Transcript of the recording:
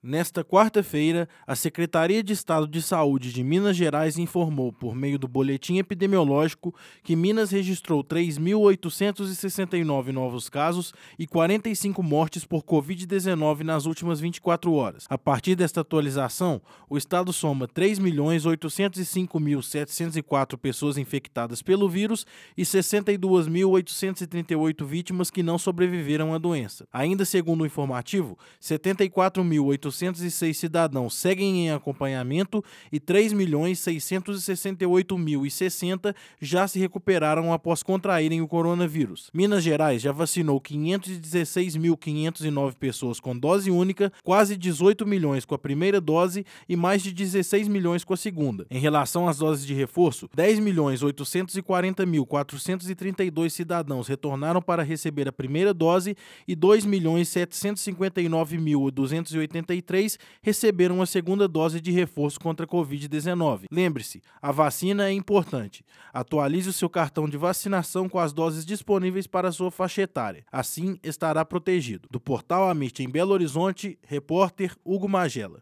Nesta quarta-feira, a Secretaria de Estado de Saúde de Minas Gerais informou, por meio do boletim epidemiológico, que Minas registrou 3.869 novos casos e 45 mortes por Covid-19 nas últimas 24 horas. A partir desta atualização, o estado soma 3.805.704 pessoas infectadas pelo vírus e 62.838 vítimas que não sobreviveram à doença. Ainda segundo o informativo, 74.806 cidadãos seguem em acompanhamento e 3.668.060 já se recuperaram após contraírem o coronavírus. Minas Gerais já vacinou 516.509 pessoas com dose única, quase 18 milhões com a primeira dose e mais de 16 milhões com a segunda. Em relação às doses de reforço, 10.840.432 cidadãos retornaram para receber a primeira dose e 2.759.283 receberam a segunda dose de reforço contra a Covid-19. Lembre-se, a vacina é importante. Atualize o seu cartão de vacinação com as doses disponíveis para a sua faixa etária. Assim, estará protegido. Do Portal Amit em Belo Horizonte, repórter Hugo Magela.